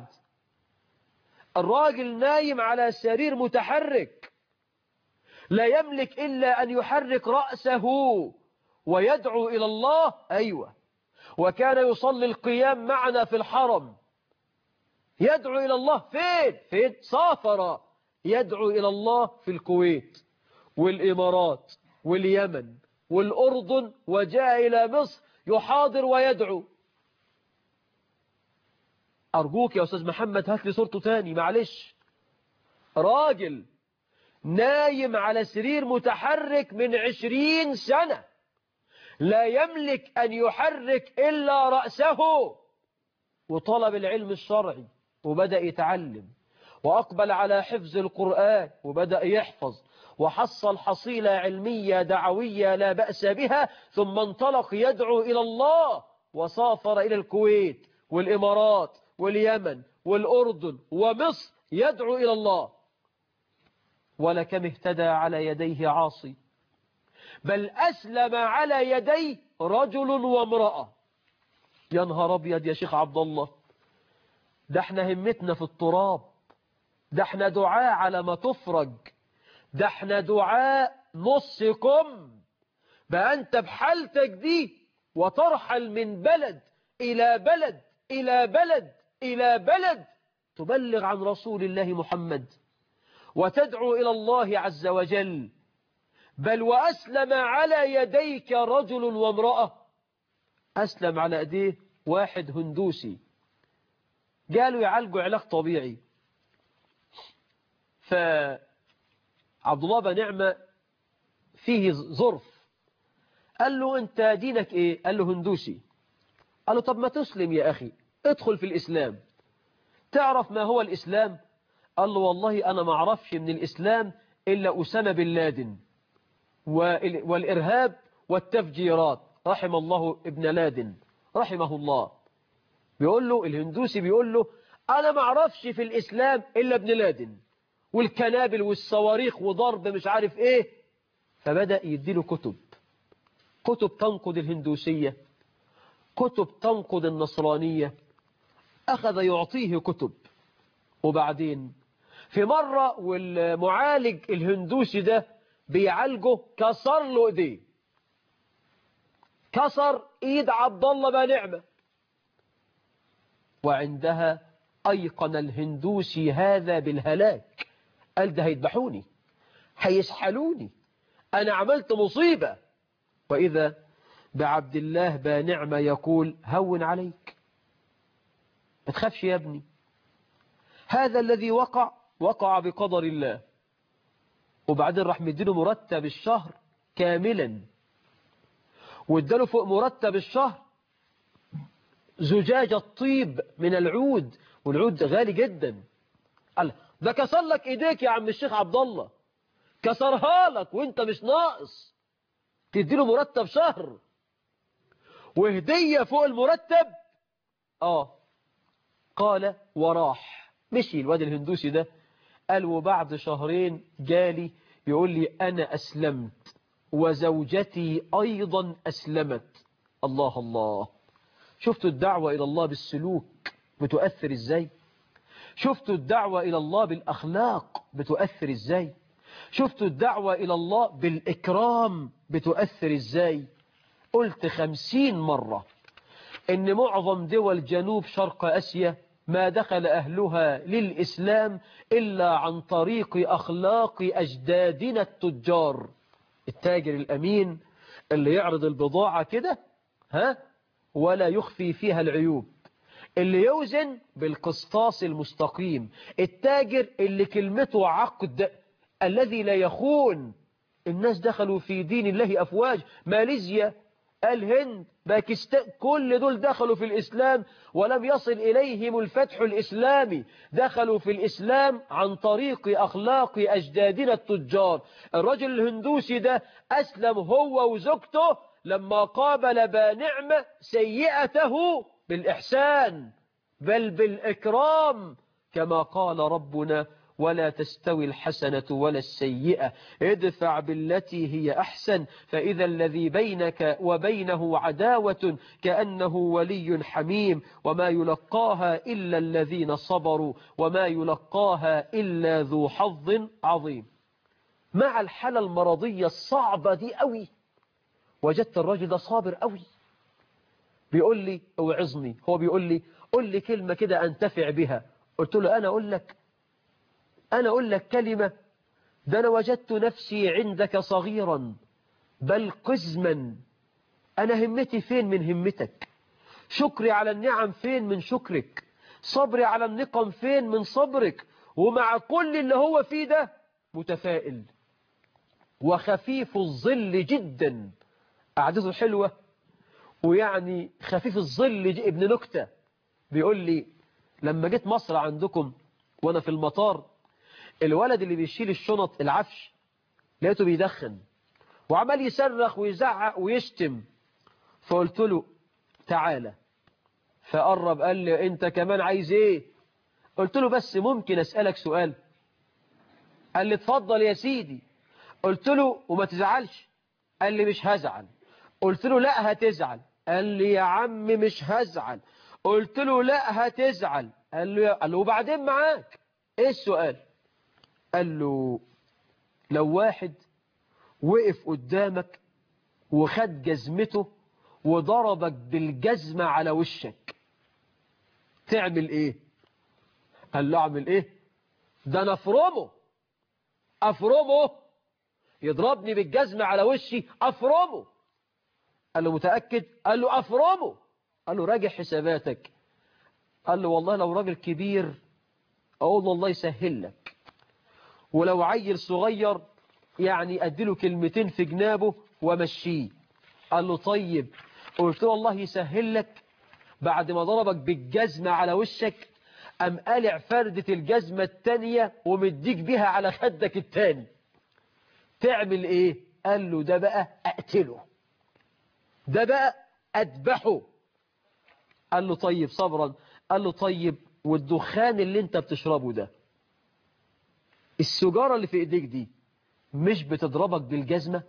A: الراجل نايم على سرير متحرك لا يملك إلا أن يحرك رأسه ويدعو إلى الله. أيوة، وكان يصلي القيام معنا في الحرم. يدعو إلى الله فين؟ سافر يدعو إلى الله في الكويت والإمارات واليمن والأردن، وجاء إلى مصر يحاضر ويدعو. أرجوك يا أستاذ محمد هات لي صورته تاني، معلش. راجل نايم على سرير متحرك من 20 سنة لا يملك أن يحرك إلا رأسه، وطلب العلم الشرعي وبدأ يتعلم، وأقبل على حفظ القرآن وبدأ يحفظ، وحصل حصيلة علمية دعوية لا بأس بها، ثم انطلق يدعو إلى الله وسافر إلى الكويت والإمارات واليمن والأردن ومصر يدعو إلى الله. ولكم اهتدى على يديه عاصي، بل أسلم على يدي رجل وامرأة. يا نهار أبيض يا شيخ عبد الله، ده احنا همتنا في التراب، ده احنا دعاء على ما تفرج، ده احنا دعاء نصكم. بقى أنت بحالتك دي وترحل من بلد إلى بلد إلى بلد إلى بلد تبلغ عن رسول الله محمد وتدعو إلى الله عز وجل. بل وأسلم على يديك رجل وامرأة. أسلم على أيديه واحد هندوسي، قالوا يعالجوا علاج طبيعي. فعبد الله بن نعمة فيه ظرف، قال له أنت دينك إيه؟ قال له هندوسي. قال له طب ما تسلم يا أخي، ادخل في الإسلام. تعرف ما هو الإسلام؟ قال له والله أنا ما أعرفش من الإسلام إلا أسامة بن لادن والإرهاب والتفجيرات، رحم الله ابن لادن رحمه الله. بيقول له الهندوسي، بيقول له أنا ما أعرفش في الإسلام إلا ابن لادن والكنابل والصواريخ وضرب مش عارف إيه. فبدأ يديله كتب تنقض الهندوسية، كتب تنقض النصرانية، أخذ يعطيه كتب. وبعدين في مرة والمعالج الهندوسي ده بيعالجه كسر له ايديه، كسر ايد عبد الله بن نعمة. وعندها أيقن الهندوسي هذا بالهلاك، قال ده هيذبحوني، هيسحلوني، أنا عملت مصيبة. وإذا بعبد الله بن نعمة يقول هون عليك، ما تخافش يا ابني، هذا الذي وقع بقدر الله. وبعدين راح مديله مرتب الشهر كاملا، واداله فوق مرتب الشهر زجاجة طيب من العود، والعود غالي جدا. قال ده كسر لك ايديك يا عم الشيخ عبد الله، كسرها لك وانت مش ناقص تديله مرتب شهر وهدية فوق المرتب. قال وراح مشي الواد الهندوسي ده. قال وبعد شهرين جالي يقول لي أنا أسلمت وزوجتي أيضا أسلمت. الله الله، شفتوا الدعوة إلى الله بالسلوك بتؤثر إزاي؟ شفتوا الدعوة إلى الله بالأخلاق بتؤثر إزاي؟ شفتوا الدعوة إلى الله بالإكرام بتؤثر إزاي؟ قلت 50 مرة إن معظم دول جنوب شرق آسيا ما دخل أهلها للإسلام إلا عن طريق أخلاق أجدادنا التجار. التاجر الأمين اللي يعرض البضاعة كده ولا يخفي فيها العيوب، اللي يوزن بالقسطاس المستقيم، التاجر اللي كلمته عقد، الذي لا يخون. الناس دخلوا في دين الله أفواج، ماليزيا، الهند، باكستان، كل دول دخلوا في الإسلام ولم يصل إليهم الفتح الإسلامي، دخلوا في الإسلام عن طريق أخلاق أجدادنا التجار. الرجل الهندوسي ده أسلم هو وزوجته لما قابل بنعمة سيئته بالإحسان بل بالإكرام، كما قال ربنا ولا تستوي الحسنة ولا السيئة ادفع بالتي هي أحسن فإذا الذي بينك وبينه عداوة كأنه ولي حميم وما يلقاها إلا الذين صبروا وما يلقاها إلا ذو حظ عظيم. مع الحالة المرضية الصعبة دي قوي وجدت الرجل ده صابر قوي. بيقول لي اوعظني، هو بيقول لي قل لي كلمة كده أنتفع بها. قلت له أنا أقول لك كلمة، ده أنا وجدت نفسي عندك صغيرا بل قزما. أنا همتي فين من همتك؟ شكري على النعم فين من شكرك؟ صبري على النقم فين من صبرك؟ ومع كل اللي هو فيه ده متفائل وخفيف الظل جدا، قعدته حلوة ويعني خفيف الظل ابن نكتة. بيقول لي لما جيت مصر عندكم وانا في المطار، الولد اللي بيشيل الشنط العفش لقيته بيدخن وعمال يصرخ ويزعق ويشتم، فقلت له تعالى، فقرب قال لي انت كمان عايز ايه؟ قلت له بس ممكن اسألك سؤال؟ قال لي اتفضل يا سيدي. قلت له وما تزعلش، قال لي مش هزعل. قلت له لا هتزعل. قال لي يا عم مش هزعل. قلت له لا هتزعل. قال له وبعدين معاك ايه السؤال؟ قال له لو واحد وقف قدامك وخد جزمته وضربك بالجزمة على وشك تعمل ايه؟ قال له اعمل ايه؟ ده انا افرمه يضربني بالجزمة على وشي افرمه. قال له متأكد؟ قال له افرمه. قال له راجع حساباتك. قال له والله لو راجل كبير اقول الله يسهل لك، ولو عيل صغير يعني اديله كلمتين في جنابه ومشيه. قال له طيب. قلت له الله يسهل لك، بعد ما ضربك بالجزمة على وشك قام قالع فردة الجزمة التانية ومديك بيها على خدك التاني تعمل ايه؟ قال له ده بقى اقتله، ده بقى اذبحه. قال له طيب صبرا. قال له طيب والدخان اللي انت بتشربه ده، السجارة اللي في ايديك دي مش بتضربك بالجزمة؟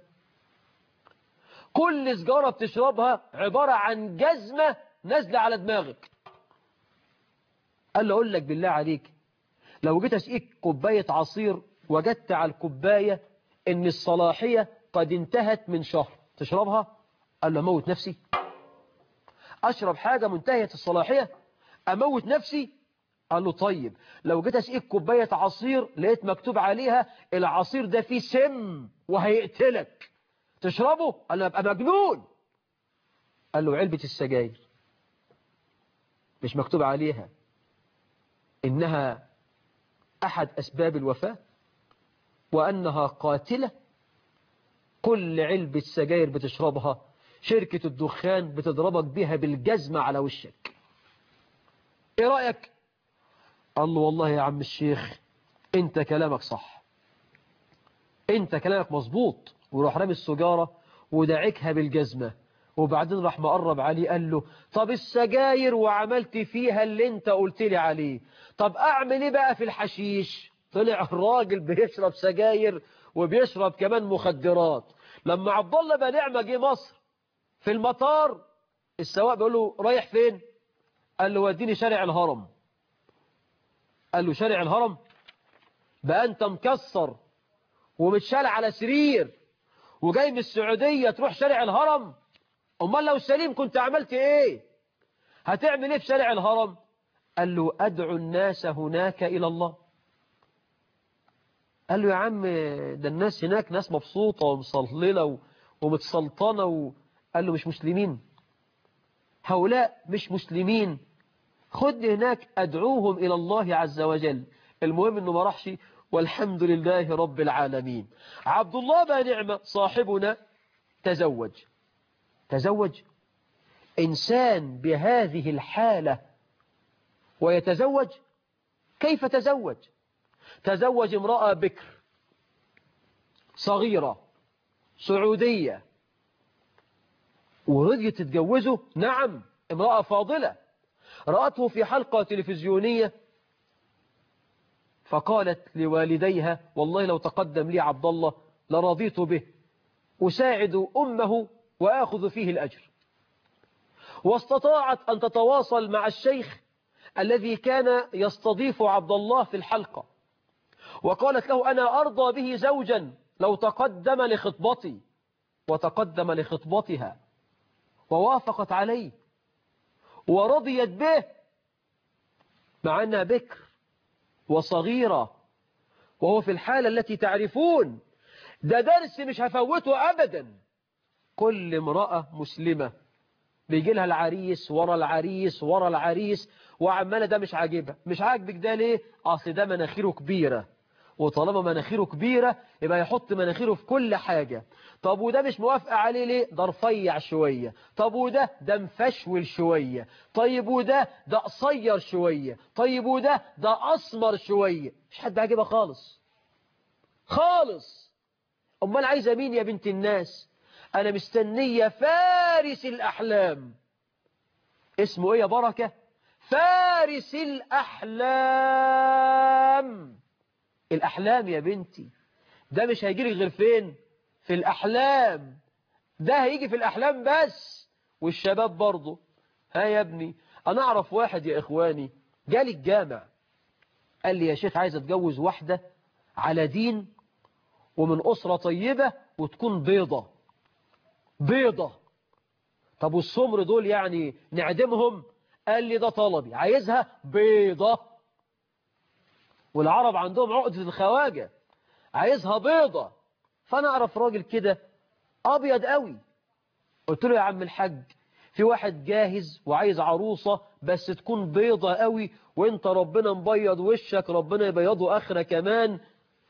A: كل سجارة بتشربها عبارة عن جزمة نازلة على دماغك. قال له اقول لك بالله عليك، لو جيت اسقيك كوباية عصير وجدت على الكوباية ان الصلاحية قد انتهت من شهر تشربها؟ قال له اموت نفسي؟ اشرب حاجة منتهية الصلاحية اموت نفسي؟ قال له طيب لو جيت اسقيك كوباية عصير لقيت مكتوب عليها العصير ده فيه سم وهيقتلك تشربه؟ قال له ابقى مجنون. قال له علبة السجاير مش مكتوب عليها إنها أحد أسباب الوفاة وأنها قاتلة؟ كل علبة سجاير بتشربها شركة الدخان بتضربك بها بالجزمة على وشك. إيه رأيك؟ قال له والله يا عم الشيخ أنت كلامك صح، أنت كلامك مظبوط. وراح رامي السجارة ودعكها بالجزمة، وبعدين راح مقرب عليه قال له طب السجاير وعملت فيها اللي انت قلت لي عليه، طب اعمل ايه بقى في الحشيش؟ طلع الراجل بيشرب سجاير وبيشرب كمان مخدرات. لما عبد الله بن نعمة جه مصر في المطار السواق بيقول له رايح فين؟ قال له وديني شارع الهرم. قال له شارع الهرم؟ بقى انت مكسر ومتشال على سرير وجاي من السعودية تروح شارع الهرم؟ امال لو سليم كنت عملت ايه؟ هتعمل ايه في شارع الهرم؟ قال له ادعو الناس هناك الى الله. قال له يا عم ده الناس هناك ناس مبسوطة ومصللة ومتسلطنة قال له مش مسلمين؟ هؤلاء مش مسلمين، خد هناك ادعوهم الى الله عز وجل. المهم انه ما راحش والحمد لله رب العالمين. عبد الله بن نعمة صاحبنا تزوج إنسان بهذه الحالة ويتزوج؟ كيف تزوج؟ تزوج امرأة بكر صغيرة سعودية ورضيت تتجوزه. نعم امرأة فاضلة رأته في حلقة تلفزيونية فقالت لوالديها والله لو تقدم لي عبد الله لرضيت به أساعد أمه وآخذ فيه الأجر. واستطاعت أن تتواصل مع الشيخ الذي كان يستضيف عبد الله في الحلقة وقالت له أنا أرضى به زوجا لو تقدم لخطبتي، وتقدم لخطبتها ووافقت عليه ورضيت به مع أنها بكر وصغيرة وهو في الحالة التي تعرفون. ده درس مش هفوته أبدا. كل امرأة مسلمة بيجي لها العريس ورا العريس ورا العريس وعمالة ده مش عاجبها. مش عاجبك ده ليه؟ أصل ده مناخيره كبيرة، وطالما مناخيره كبيرة يبقى يحط مناخيره في كل حاجة. طب وده مش موافقة عليه ليه؟ ده رفيع شوية. طب ده مفشول شوية. طيب ده قصير شوية. طيب ده أسمر شوية. مش حد عاجبها خالص خالص. أمال عايزة مين يا بنت الناس؟ أنا مستنية فارس الأحلام. اسمه إيه يا بركة؟ فارس الأحلام. الأحلام يا بنتي ده مش هيجيلك غير فين؟ في الأحلام. ده هيجي في الأحلام بس. والشباب برضه، ها يا ابني، أنا أعرف واحد يا إخواني جالي الجامع قال لي يا شيخ عايز أتجوز واحدة على دين ومن أسرة طيبة وتكون بيضة. بيضة. طب والسمر دول يعني نعدمهم؟ قال لي ده طلبي، عايزها بيضة. والعرب عندهم عقدة الخواجة، عايزها بيضة. فأنا أعرف راجل كده أبيض قوي، قلت له يا عم الحاج في واحد جاهز وعايز عروسة بس تكون بيضة قوي، وانت ربنا مبيض وشك، ربنا يبيضه آخرة كمان.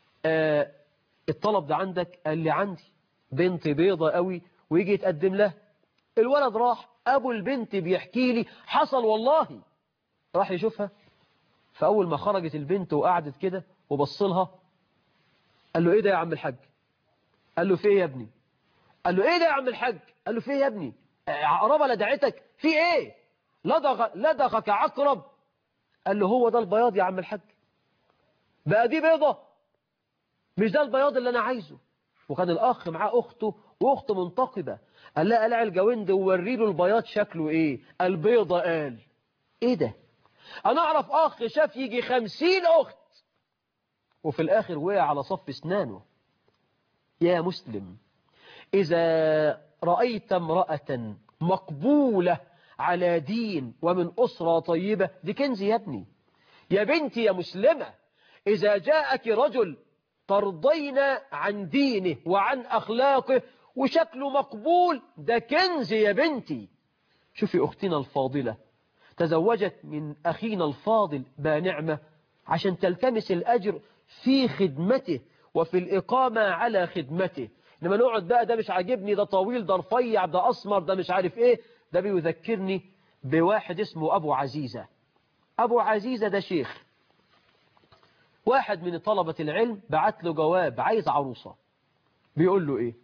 A: الطلب ده عندك؟ قال لي عندي بنت بيضة قوي ويجي يتقدم لها. الولد راح، أبو البنت بيحكي لي حصل والله، راح يشوفها. فأول ما خرجت البنت وقعدت كده وبص لها، قال له إيه ده يا عم الحاج؟ قال له في إيه يا ابني؟ قال له إيه ده يا عم الحاج؟ قال له في إيه يا ابني؟ عقربة لدعتك؟ في إيه؟ لدغك عقرب؟ قال له هو ده البياض يا عم الحاج؟ بقى دي بيضة؟ مش ده البياض اللي أنا عايزه. وكان الأخ معاه أخته وأخته منتقبة، قال لها قلع الجوند ووري له البياض شكله إيه؟ البيضة. قال إيه ده؟ أنا أعرف أخ شاف يجي 50 أخت وفي الآخر وقع على صف اسنانه. يا مسلم، إذا رأيت امرأة مقبولة على دين ومن أسرة طيبة، دي كنز يا ابني. يا بنتي يا مسلمة، إذا جاءك رجل ترضين عن دينه وعن أخلاقه وشكله مقبول، ده كنز يا بنتي. شوفي أختنا الفاضلة تزوجت من أخينا الفاضل بانعمة عشان تلتمس الأجر في خدمته وفي الإقامة على خدمته. إنما نقعد بقى ده مش عاجبني، ده طويل، ده رفيع، ده أسمر، ده مش عارف إيه. ده بيذكرني بواحد اسمه أبو عزيزة. أبو عزيزة ده شيخ. واحد من طلبة العلم بعت له جواب عايز عروسة. بيقول له إيه؟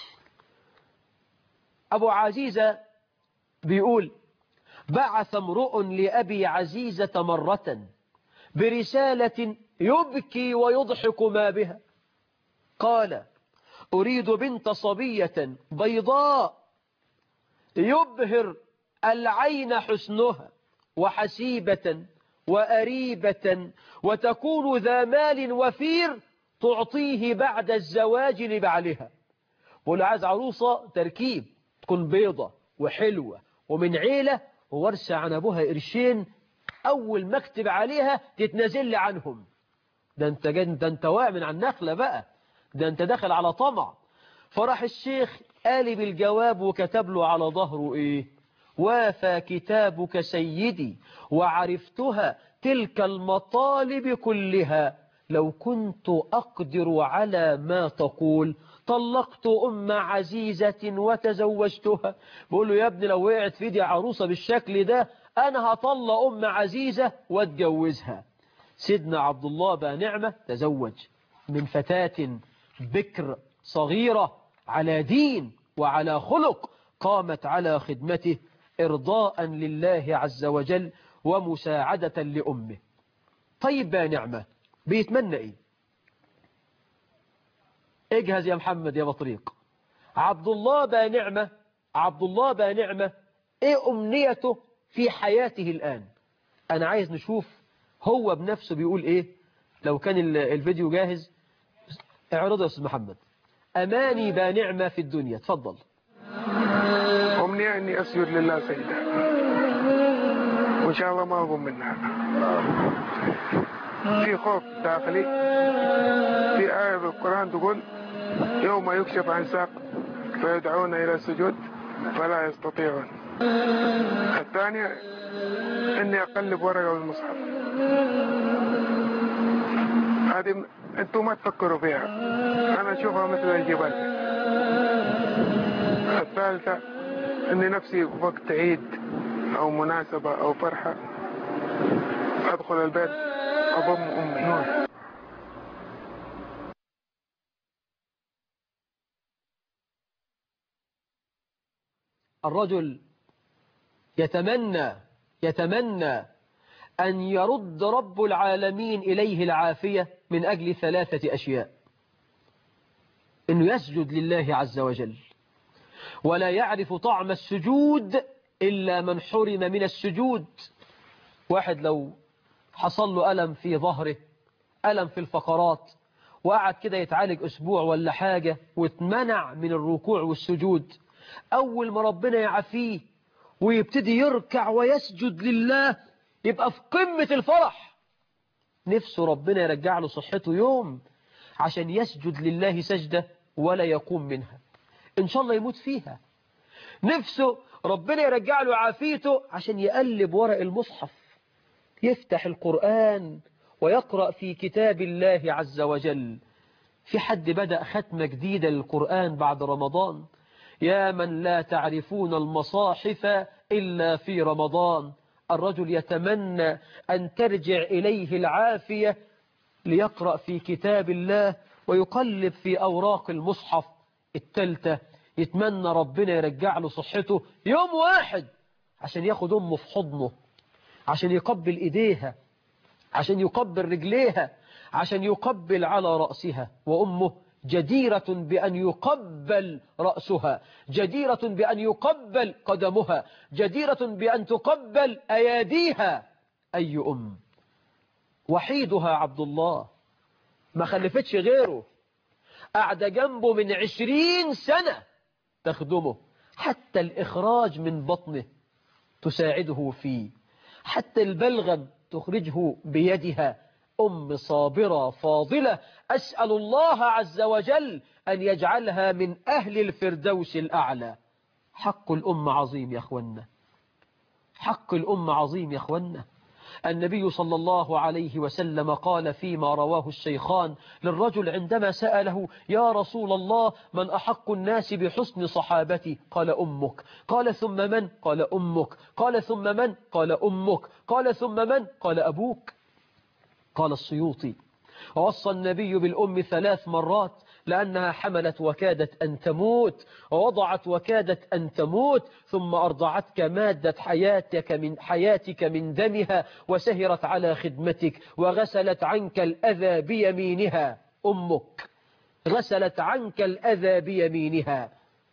A: أبو عزيزة بيقول بعث امرؤ لأبي عزيزة مرة برسالة يبكي ويضحك ما بها. قال أريد بنت صبية بيضاء يبهر العين حسنها وحسيبة وأريبة وتكون ذا مال وفير تعطيه بعد الزواج لبعلها. بقول له عايز عروسة تركيب تكون بيضة وحلوة ومن عيلة وورثة عن أبوها قرشين، أول ما اكتب عليها تتنازل عنهم. ده انت واقع من على النخلة بقى، ده انت داخل على طمع. فراح الشيخ قالب الجواب وكتب له على ظهره إيه؟ وافى كتابك سيدي وعرفتها تلك المطالب كلها، لو كنت أقدر على ما تقول طلقت أم عزيزة وتزوجتها. بقول له يا ابني لو وقعت في ايدي عروسة بالشكل ده أنا هطلق أم عزيزة واتجوزها. سيدنا عبد الله بن نعمة تزوج من فتاة بكر صغيرة على دين وعلى خلق قامت على خدمته إرضاء لله عز وجل ومساعدة لأمه. طيب بن نعمة بيتمنى إيه؟ اجهز يا محمد يا بطريق. عبد الله بن نعمة ايه أمنيته في حياته الآن؟ أنا عايز نشوف هو بنفسه بيقول ايه. لو كان الفيديو جاهز اعرضه يا أستاذ محمد. أماني بن نعمة في الدنيا، تفضل.
B: أمنية أني أسجد لله سجدة وإن شاء الله ما أقوم منها. في خوف داخلي، في آية بالقرآن تقول يوم يكشف عن ساق فيدعون إلى السجود فلا يستطيعون. الثانية إني أقلب ورقة والمصحف. هذه أنتم ما تفكروا فيها، أنا أشوفها مثل الجبال. الثالثة إني نفسي وقت عيد أو مناسبة أو فرحة أدخل البيت أضم أمي.
A: الرجل يتمنى أن يرد رب العالمين إليه العافية من أجل 3 أشياء: إنه يسجد لله عز وجل، ولا يعرف طعم السجود إلا من حرم من السجود. واحد لو حصل له ألم في ظهره، ألم في الفقرات، وقعد كده يتعالج أسبوع ولا حاجة واتمنع من الركوع والسجود، أول ما ربنا يعافيه ويبتدي يركع ويسجد لله يبقى في قمة الفرح، نفسه ربنا يرجع له صحته يوم عشان يسجد لله سجدة ولا يقوم منها، إن شاء الله يموت فيها. نفسه ربنا يرجع له عافيته عشان يقلب ورق المصحف، يفتح القرآن ويقرأ في كتاب الله عز وجل. في حد بدأ ختمة جديدة للقرآن بعد رمضان؟ يا من لا تعرفون المصاحف إلا في رمضان. الرجل يتمنى أن ترجع إليه العافية ليقرأ في كتاب الله ويقلب في أوراق المصحف التالتة، يتمنى ربنا يرجع له صحته يوم واحد عشان ياخد أمه في حضنه، عشان يقبل إيديها، عشان يقبل رجليها، عشان يقبل على رأسها. وأمه جديرة بأن يقبل رأسها، جديرة بأن يقبل قدمها، جديرة بأن تقبل أياديها. أي أم؟ وحيدها عبد الله، ما خلفتش غيره، قاعدة جنبه من 20 سنة تخدمه، حتى الإخراج من بطنه تساعده فيه، حتى البلغم تخرجه بيدها. أم صابرة فاضلة، أسأل الله عز وجل أن يجعلها من أهل الفردوس الأعلى. حق الأم عظيم يا أخوانا، حق الأم عظيم يا أخوانا. النبي صلى الله عليه وسلم قال فيما رواه الشيخان للرجل عندما سأله: يا رسول الله، من أحق الناس بحسن صحابتي؟ قال أمك. قال ثم من؟ قال أمك. قال ثم من؟ قال أمك. قال ثم من؟ قال أبوك. قال السيوطي: ووصى النبي بالأم 3 مرات لأنها حملت وكادت أن تموت، ووضعت وكادت أن تموت، ثم أرضعتك مادة حياتك من دمها، وسهرت على خدمتك، وغسلت عنك الأذى بيمينها. أمك غسلت عنك الأذى بيمينها،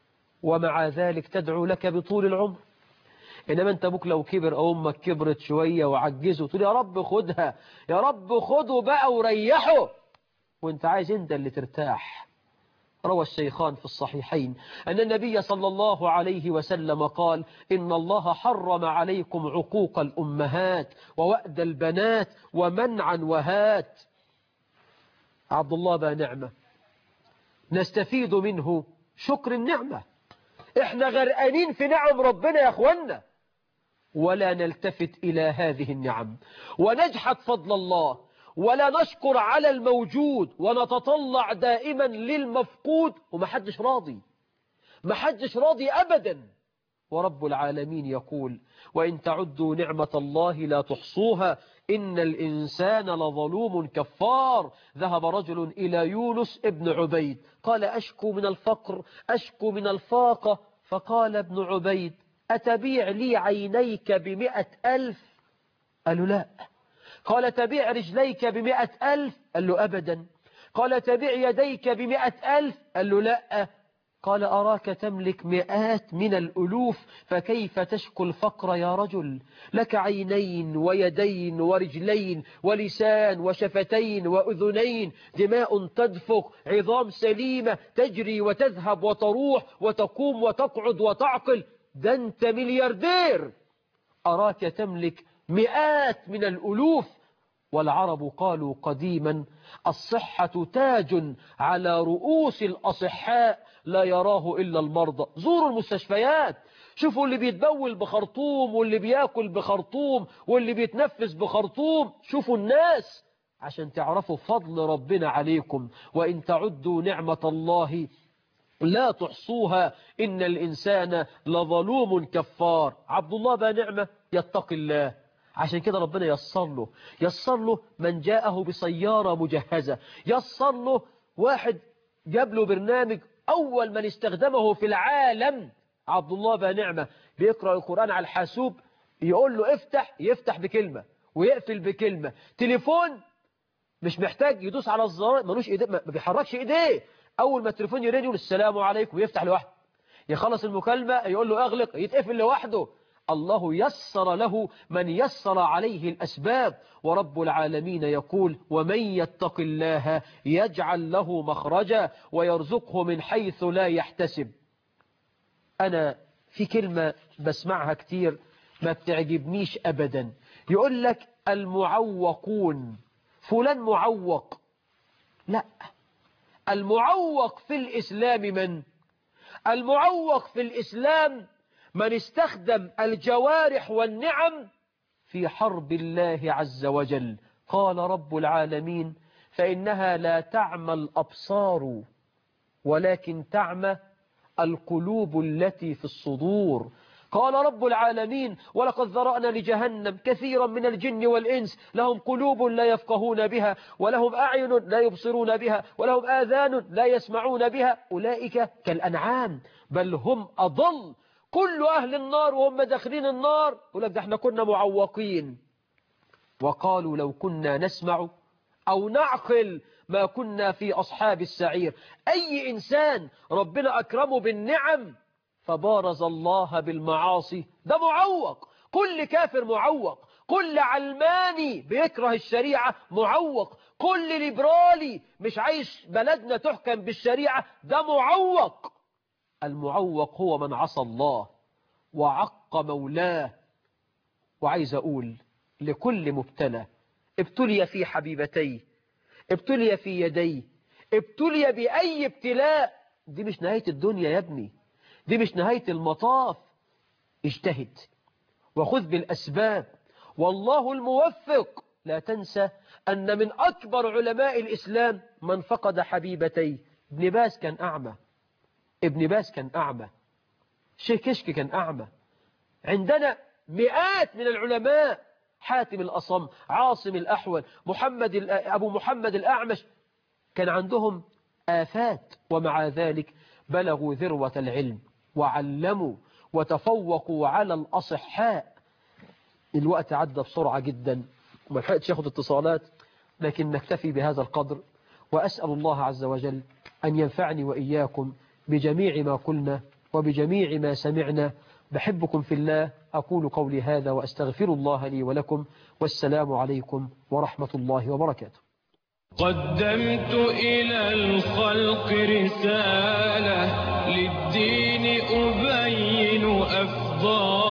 A: ومع ذلك تدعو لك بطول العمر. إنما أنت أبوك لو كبر أو أمك كبرت شوية وعجزوا تقول يا رب خدها، يا رب خده بقى وريحه، وانت عايز انت اللي ترتاح. روى الشيخان في الصحيحين أن النبي صلى الله عليه وسلم قال: إن الله حرم عليكم عقوق الأمهات ووأد البنات ومنعا وهات. عبد الله بقى نعمة نستفيد منه شكر النعمة. احنا غرقانين في نعم ربنا يا أخوانا، ولا نلتفت إلى هذه النعم ونجحد فضل الله، ولا نشكر على الموجود، ونتطلع دائما للمفقود، ومحدش راضي، محدش راضي أبدا. ورب العالمين يقول: وإن تعدوا نعمة الله لا تحصوها إن الإنسان لظلوم كفار. ذهب رجل إلى يونس ابن عبيد قال: أشكو من الفقر، أشكو من الفاقة. فقال ابن عبيد: أتبيع لي عينيك ب100,000؟ قال له: لا. قال: تبيع رجليك ب100,000؟ قال له: أبدا. قال: تبيع يديك ب100,000؟ قال له: لا. قال: أراك تملك مئات من الألوف، فكيف تشكو الفقر يا رجل؟ لك عينين ويدين ورجلين ولسان وشفتين وأذنين، دماء تدفق، عظام سليمة تجري وتذهب وتروح وتقوم وتقعد وتعقل، ده أنت ملياردير. أراك تملك مئات من الألوف. والعرب قالوا قديما: الصحة تاج على رؤوس الأصحاء لا يراه إلا المرضى. زوروا المستشفيات، شوفوا اللي بيتبول بخرطوم واللي بياكل بخرطوم واللي بيتنفس بخرطوم، شوفوا الناس عشان تعرفوا فضل ربنا عليكم. وإن تعدوا نعمة الله لا تحصوها إن الإنسان لظلوم كفار. عبد الله بقى نعمة يتقي الله، عشان كده ربنا يسر له من جاءه بسيارة مجهزة، يسر له واحد جاب له برنامج أول من استخدمه في العالم. عبد الله بقى نعمة بيقرأ القرآن على الحاسوب، يقول له افتح، يفتح بكلمة ويقفل بكلمة. تليفون مش محتاج يدوس على الزرار، ملوش ايديه، ما بيحركش ايديه، اول ما التليفون يرن يقول السلام عليكم، يفتح لوحده. يخلص المكالمة يقول له اغلق يتقفل لوحده. الله يسر له من يسر عليه الأسباب. ورب العالمين يقول ومن يتق الله يجعل له مخرجا ويرزقه من حيث لا يحتسب. أنا في كلمة بسمعها كتير ما بتعجبنيش أبدا، يقول لك المعوقون، فلان معوق. لا، المعوق في الإسلام من؟ المعوق في الإسلام من استخدم الجوارح والنعم في حرب الله عز وجل. قال رب العالمين فإنها لا تعمى الأبصار ولكن تعمى القلوب التي في الصدور. قال رب العالمين ولقد ذرأنا لجهنم كثيرا من الجن والإنس لهم قلوب لا يفقهون بها ولهم أعين لا يبصرون بها ولهم آذان لا يسمعون بها أولئك كالأنعام بل هم أضل. كل أهل النار وهم داخلين النار يقول لك ده احنا كنا معوقين. وقالوا لو كنا نسمع أو نعقل ما كنا في أصحاب السعير. أي إنسان ربنا أكرمه بالنعم فبارز الله بالمعاصي ده معوق. كل كافر معوق، كل علماني بيكره الشريعة معوق، كل ليبرالي مش عايش بلدنا تحكم بالشريعة ده معوق. المعوق هو من عصى الله وعق مولاه. وعايز أقول لكل مبتلى ابتلي في حبيبتيه، ابتلي في يديه، ابتلي بأي ابتلاء، دي مش نهاية الدنيا يا ابني، دي مش نهاية المطاف. اجتهد وخذ بالأسباب والله الموفق. لا تنسى أن من أكبر علماء الإسلام من فقد حبيبتيه. ابن باز كان أعمى، ابن باز كان أعمى، شيخ كشك كان أعمى. عندنا مئات من العلماء، حاتم الأصم، عاصم الأحول، أبو محمد الأعمش، كان عندهم آفات ومع ذلك بلغوا ذروة العلم وعلموا وتفوقوا على الأصحاء. الوقت عدى بسرعة جدا وما لحقتش أخذ اتصالات، لكن نكتفي بهذا القدر. وأسأل الله عز وجل أن ينفعني وإياكم بجميع ما قلنا وبجميع ما سمعنا. بحبكم في الله. أقول قولي هذا وأستغفر الله لي ولكم، والسلام عليكم ورحمة الله وبركاته.
C: قدمت إلى الخلق رسالة للدين أبين أفضالا.